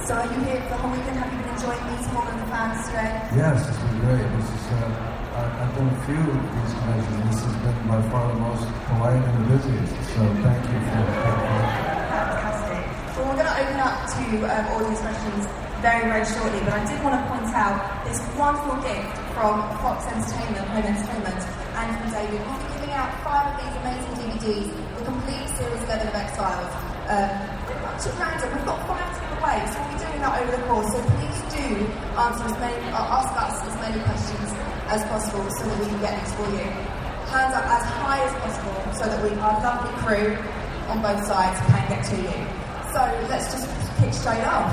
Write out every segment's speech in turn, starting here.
So are you here for the whole weekend? Have you been enjoying meeting all of the fans today? Yes, it's been great. I've done a few of these conventions. This has been by far the most polite and the busiest. So thank you for that. Fantastic. Well, we're going to open up to audience questions very, very shortly, but I did want to point out this wonderful gift from Fox Entertainment, Home Entertainment, and from David. We'll be giving out 5 of these amazing DVDs, the complete series 11 of Exiles. Pretty much at random. We've got 5 to give away, so we'll be doing that over the course. So please do ask us as many questions as possible so that we can get these for you. Hands up as high as possible so that our lovely crew on both sides can get to you. So let's just kick straight off.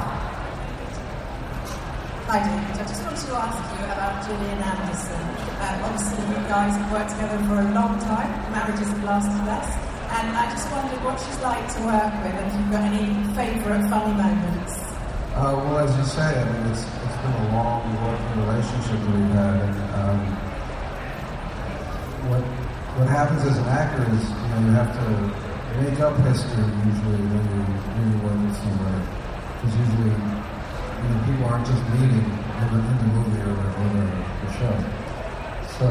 Hi David, I just wanted to ask you about Gillian Anderson. Obviously you guys have worked together for a long time, marriages have lasted less, and I just wondered what she's like to work with and if you've got any favourite funny moments. Well, as you say, I mean, it's been a long working relationship that we've had, and what happens as an actor is, you have to make up history usually when you work with somebody, because usually people aren't just meeting in the movie or the show. So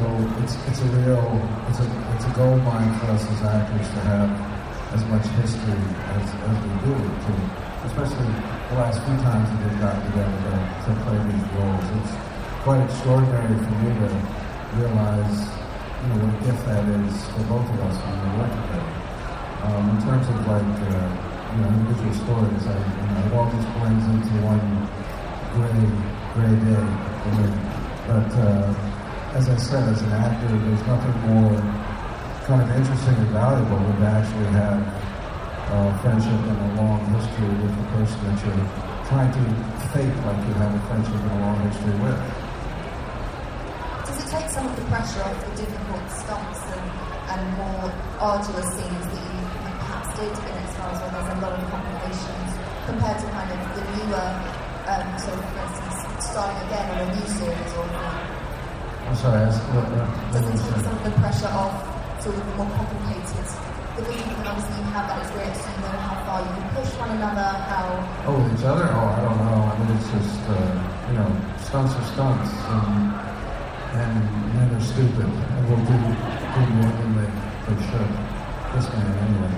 it's a gold mine for us as actors to have as much history as we do, especially the last few times that we've gotten together to play these roles. It's quite extraordinary for me to realize, what a gift that is for both of us when we work together. In terms of individual stories, it all just blends into one gray day for me. But as I said, as an actor, there's nothing more kind of interesting and valuable than to actually have friendship and a long history with the person that you're trying to fake like you have a friendship and a long history with. Does it take some of the pressure off the difficult stunts and more arduous scenes that you perhaps did in Exiles where there's a lot of complications compared to kind of the newer, for instance, starting again on a new series or I'm sorry, does it take some of the pressure off sort of the more complicated, because you can obviously have that experience, so you know how far you can push one another, how... Oh, with each other? Oh, I don't know. I mean, it's just, stunts are stunts, and men are stupid, and will do more than they should. This man, anyway.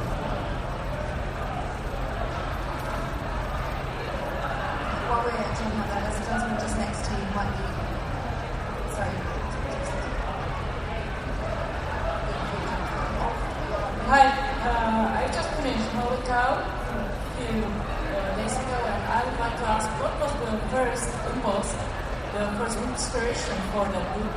While we're talking about that, there's a gentleman just next to you, might be... Sorry. Hi, I just finished Holy Cow a few days ago, and I would like to ask, what was the first inspiration for that book?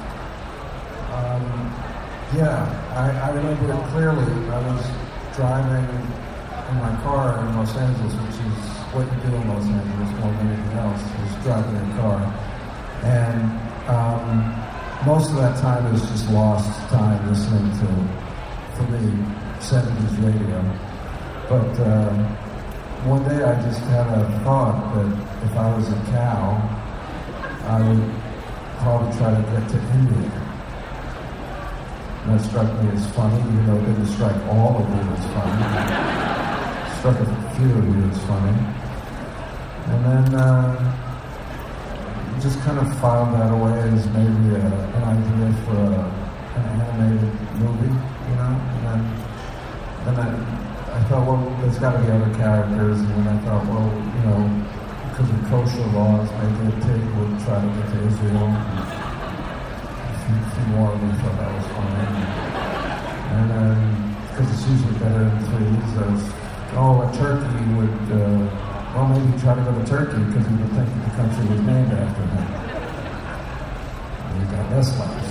I remember it clearly. I was driving in my car in Los Angeles, which is what you do in Los Angeles more than anything else, is driving your car. And most of that time is just lost time listening to, for me, 70s radio. But one day I just had a thought that if I was a cow, I would probably try to get to India. And that struck me as funny, even though it didn't strike all of you as funny. It struck a few of you as funny. And then just kind of filed that away as maybe an idea for an animated movie, And then I thought, well, there's got to be other characters. And then I thought, well, because of kosher laws, maybe a pig would try to get to Israel. And a few more of them thought that was funny. And then, because it's usually better in threes, a turkey would, maybe try to go to Turkey because he would think that the country was named after him. And he got less laughs.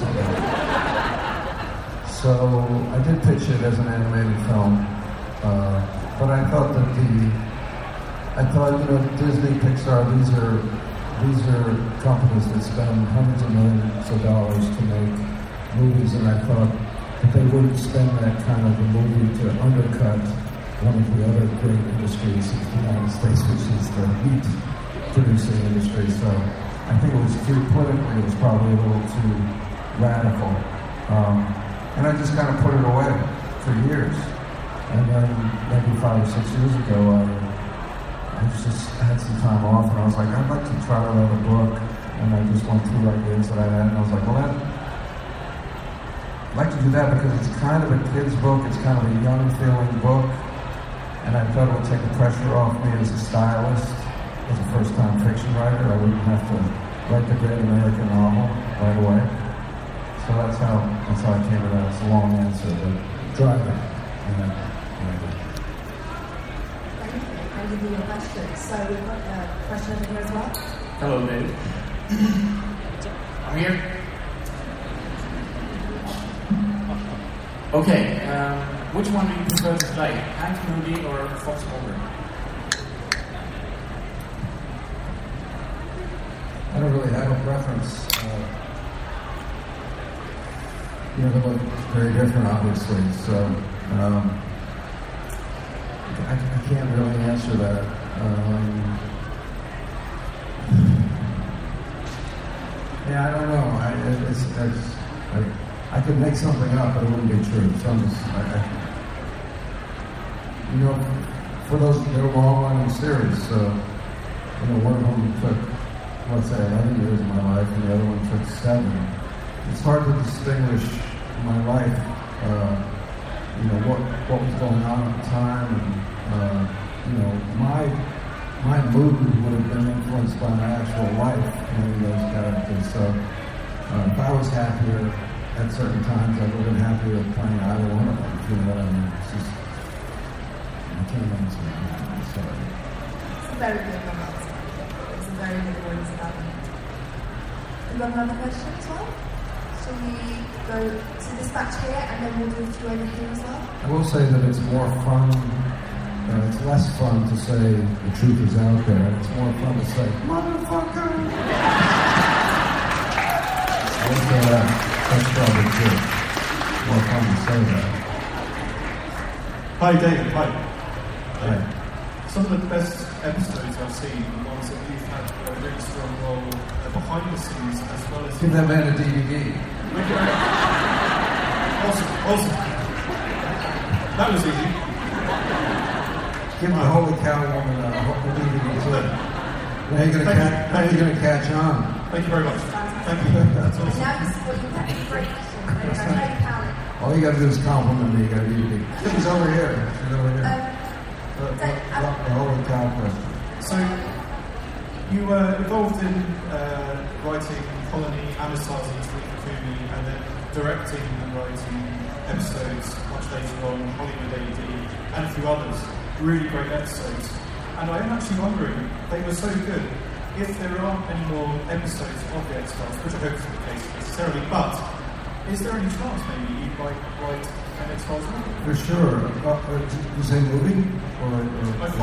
So I did pitch it as an animated film, but I thought that Disney, Pixar, these are companies that spend hundreds of millions of dollars to make movies, and I thought that they wouldn't spend that kind of a movie to undercut one of the other great industries in the United States, which is the meat producing industry. So I think it was politically, it was probably a little too radical. And I just kind of put it away for years. And then maybe 5 or 6 years ago, I just I had some time off, and I was like, I'd like to try to write a book. And I just went through ideas that I had, and I was like, well, I'd like to do that because it's kind of a kid's book. It's kind of a young feeling book. And I thought it would take the pressure off me as a stylist, as a first-time fiction writer. I wouldn't have to write the great American novel right away. So that's how I came to that. It's a long answer, but driving. And I did. Thank you for your question. So we've got a question over here as well. Hello, David. I'm here. Okay, which one do you prefer to play? Hank Moody or Fox Mulder? I don't really have a preference. They look very different, obviously. So I can't really answer that. Yeah, I don't know. I could make something up, but it wouldn't be true. So I'm just, for those, they're long-running series. So, one of them took, let's say, 11 years of my life, and the other one took 7. It's hard to distinguish my life, what was going on at the time, and my mood would have been influenced by my actual life playing those characters. So if I was happier at certain times, I would have been happier playing either one of them. If you know what I mean? It's just, I can't answer that. I'm sorry. It's a very good one. It's a very good one. Do you have another question as well? Shall we go to this batch here and then we'll do a few over here as well? I will say that it's more fun. It's less fun to say the truth is out there. It's more fun to say, motherfucker! I would say that's probably true. More fun to say that. Hi, David. Hi. Hi. Some of the best episodes I've seen are ones that you've had a really strong role behind the scenes as well as... Give that man a DVD. Awesome. That was easy. Give the Holy Cow woman a DVD too. Now you're going to catch on. Thank you very much. Thank you. That's awesome. Now this is what you have. Great question. All you got to do is compliment me. You got a DVD. She's over here. The Holy Cow question. So, you were involved in writing Colony, Anastasia, Tariq Cooney, and then directing and writing episodes much later on, Hollywood AD, and a few others. Really great episodes. And I am actually wondering, they were so good, if there aren't any more episodes of the X-Files, which I hope isn't the case necessarily, but is there any chance maybe you might write an X-Files movie? For sure. Did you say movie? Or 5.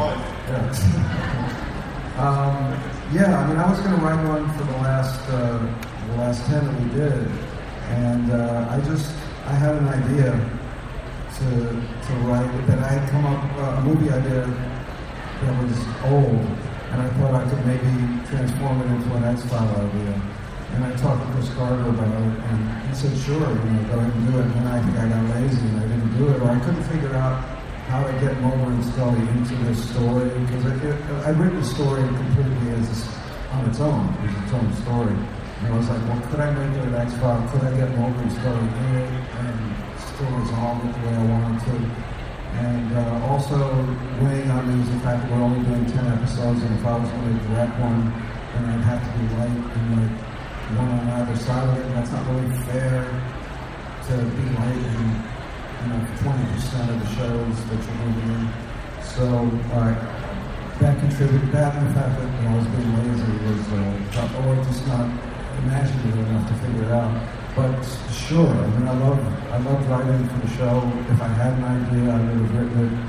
Yeah, I mean, I was going to write one for the last 10 that we did, and I had an idea to write that I had come up a movie idea that was old, and I thought I could maybe transform it into an X-File idea. And I talked to Chris Carter about it, and he said, sure, go ahead and do it. And then I think I got lazy and I didn't do it, or I couldn't figure out how to get Mulder and Scully into this story, because I'd written the story completely on its own. It was its own story. And I was like, well, could I make it an X-File? Could I get Mulder and Scully in it and still resolve it the way I wanted to? And also weighing on me was the fact that we're only doing 10 episodes, and if I was going to direct one, then I'd have to be light and one on either side of it, and that's not really fair to be light in 20% of the shows that you're moving in. So that contributed, that and the fact that I was being lazy was or just not imaginative enough to figure it out. But sure, I mean, I love writing for the show. If I had an idea, I would have written it.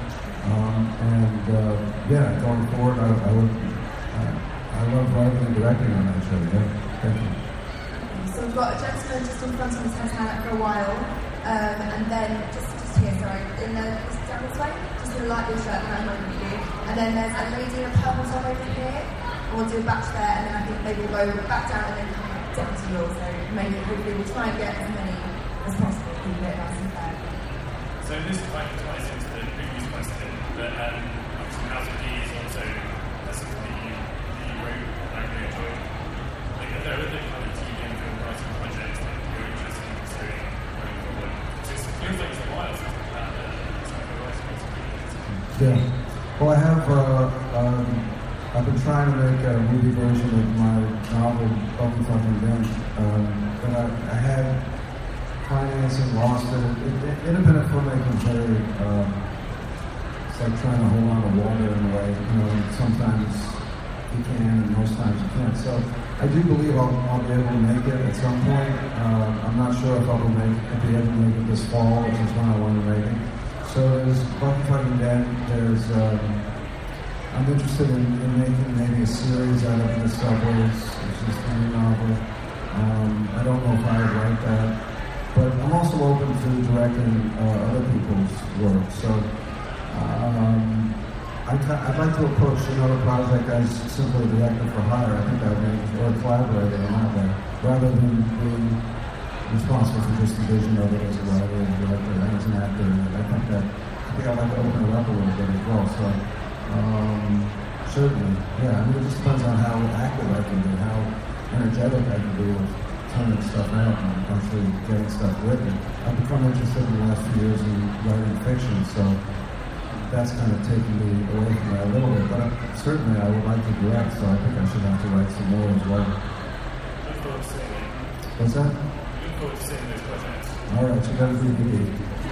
Going forward, I love writing and directing on that show. Yeah, thank you. So we've got a gentleman just in front of us has had it for a while, and then just here, sorry, in down this way, just in a light blue shirt, and I'm over here. And then there's a lady in a purple top over here. And we'll do a batch there, and then I think maybe we'll go back down and then come down to yours. So maybe hopefully we'll try and get as many as possible. Keep it nice and fair. So this kind of ties into the previous question, but obviously House of D is also a I've been trying to make a movie version of my novel, Bucky Fucking Dent, but I had financing, lost it. Independent filmmaking is very, it's like trying to hold on to water in a way. You know, sometimes you can, and most times you can't. So I do believe I'll be able to make it at some point. I'm not sure if I'll be able to make it this fall, which is when I want to make it. So there's Bucky Fucking Dent. There's I'm interested in making maybe a series out of The Subways, which is a new novel. I don't know if I would write that, but I'm also open to directing other people's work. So I'd like to approach another project as simply a director for hire. I think that would be, or a collaborator in that way, rather than being responsible for just the vision of it as a writer and director and as an actor. I think I'd like to open it up a little bit as well. So certainly, yeah. I mean, it just depends on how active I can be, how energetic I can be with turning stuff out and actually getting stuff written. I've become interested in the last few years in writing fiction, so that's kind of taken me away from that a little bit. But certainly, I would like to direct, so I think I should have to write some more as well. Look forward to seeing it. What's that? Look forward to seeing those projects. All right, you got to be the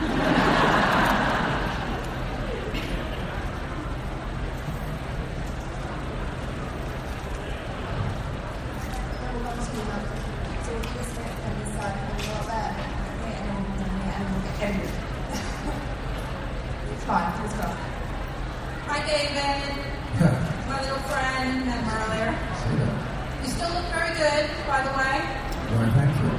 Hi, David. My little friend, met him earlier. You still look very good, by the way. Well, thank you.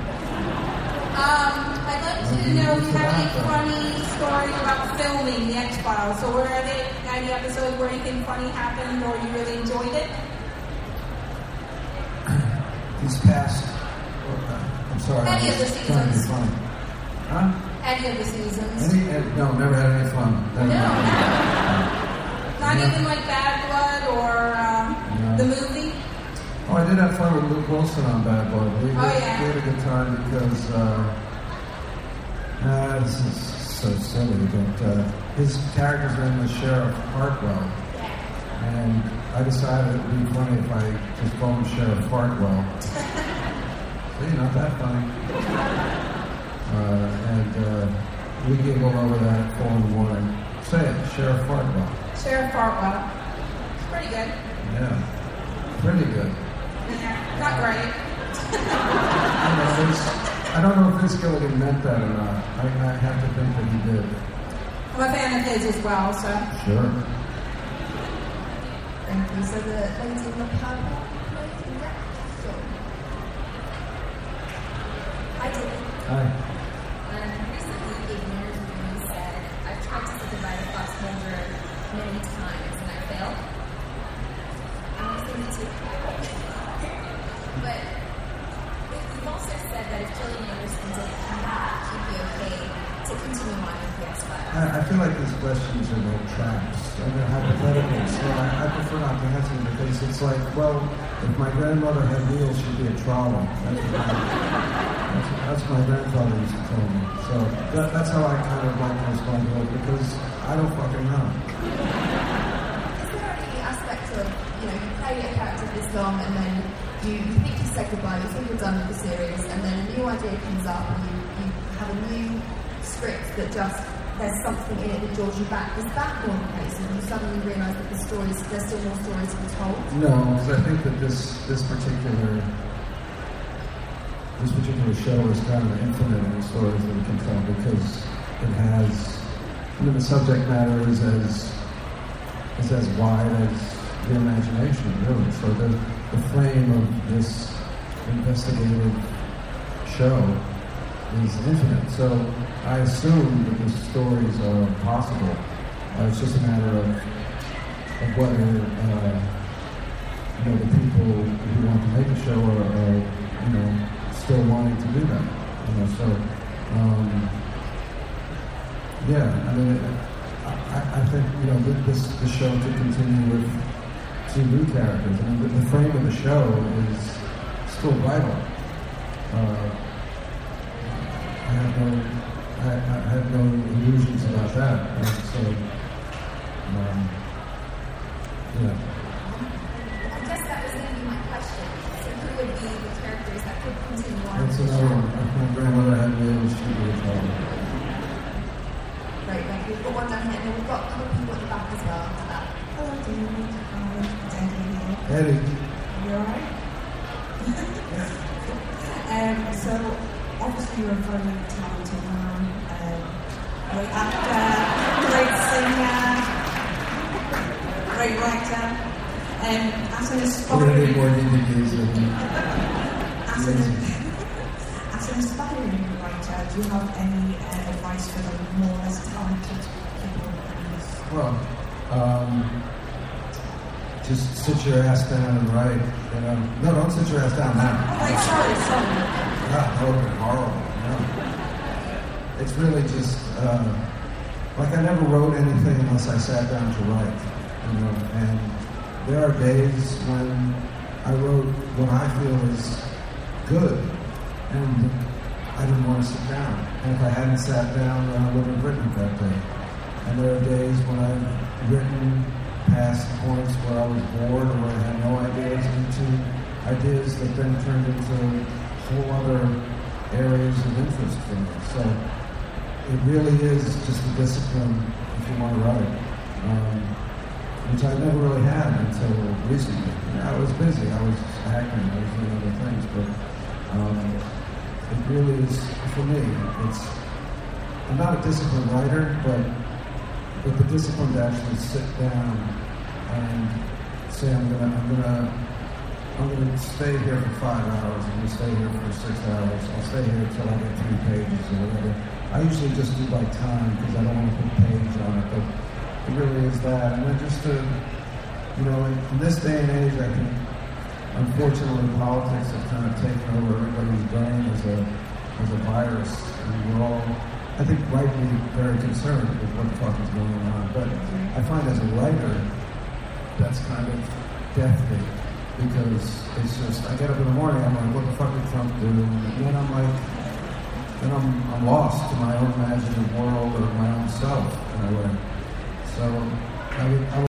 I'd like to know if you have any funny stories about filming The X-Files. So were there any episodes where anything funny happened or you really enjoyed it? These past, I'm sorry. Any of the seasons. Huh? Any of the seasons. No, never had any fun. Not even like Bad Blood or the movie? Oh, I did have fun with Luke Wilson on Bad Blood. We had a good time because, this is so silly, but his character's name was Sheriff Hartwell. And I decided it would be funny if I just called him Sheriff Hartwell. See, not that funny. And we giggled over that at 4 in the morning. Say it, Sheriff Hartwell. Sheriff Hartwell. It's pretty good. Yeah, pretty good. Yeah, not great. I don't know if Vince Gilligan meant that or not. I have to think that he did. I'm a fan of his as well, so. Sure. Thank you. So the lady in the purple, Hi, David. Hi. Recently you gave an interview and you said, I've tried to say goodbye to Fox Mulder many times and I failed. Honestly, me too. But you've also said that if Gillian Anderson didn't come back, you'd be okay to continue on with the X-Files. I feel like these questions are like traps. They're hypothetical, so I prefer not to answer them because it's like, well, if my grandmother had wheels, she'd be a trolley. That's what my grandfather used to tell me. So that's how I kind of like to respond to it because I don't fucking know. Is there any aspect of, you play a character this long and then you think you said goodbye, you think you're done with the series, and then a new idea comes up and you have a new script that just, there's something in it that draws you back. Is that more the case? And you suddenly realise that there's still more stories to be told? No, because I think that this particular show is kind of infinite in the stories that it can tell because it has, the subject matter is as wide as the imagination, really. So the frame of this investigative show is infinite. So I assume that the stories are possible. It's just a matter of whether the people who want to make the show are still wanting to do that. So I mean, I think the show to continue with 2 new characters. I mean, the frame of the show is still vital. I have no illusions about that. So, yeah. could continue on. That's another one. My grandmother had me able to shoot with a trouble. Great, thank you. We've got one down here, and then we've got a couple of people at the back as well. At that. Hello, David. Hi, it's Eddie here. Eddie, You alright? So, obviously you're a very talented man, great actor, great singer, great writer. As an we're going to need aspiring, more DVDs. as an aspiring writer, do you have any advice for the more less talented people? Well, just sit your ass down and write. You know? No, don't sit your ass down now. Right, sorry. God, that would have been horrible. You know? It's really just like I never wrote anything unless I sat down to write. You know, and there are days when I wrote what I feel is good, and I didn't want to sit down. And if I hadn't sat down, then I wouldn't have written that day. And there are days when I've written past points where I was bored or where I had no ideas into ideas that then turned into whole other areas of interest for me. So it really is just a discipline if you want to write, which I never really had until recently. You know, I was busy, I was acting, I was doing other things, but it really is, for me, I'm not a disciplined writer, but the discipline to actually sit down and say, I'm gonna stay here for 5 hours, I'm gonna stay here for 6 hours, I'll stay here until I get 3 pages or whatever. I usually just do by time because I don't want to put page on it, but it really is that. And then just to, you know, in this day and age, I think, unfortunately, politics have kind of taken over everybody's brain as a virus, and we're all, I think, rightly very concerned with what the fuck is going on. But I find as a writer, that's kind of deathly, because it's just, I get up in the morning, I'm like, what the fuck did Trump do? And then I'm like, I'm lost to my own imaginative world or my own self in a way. So I would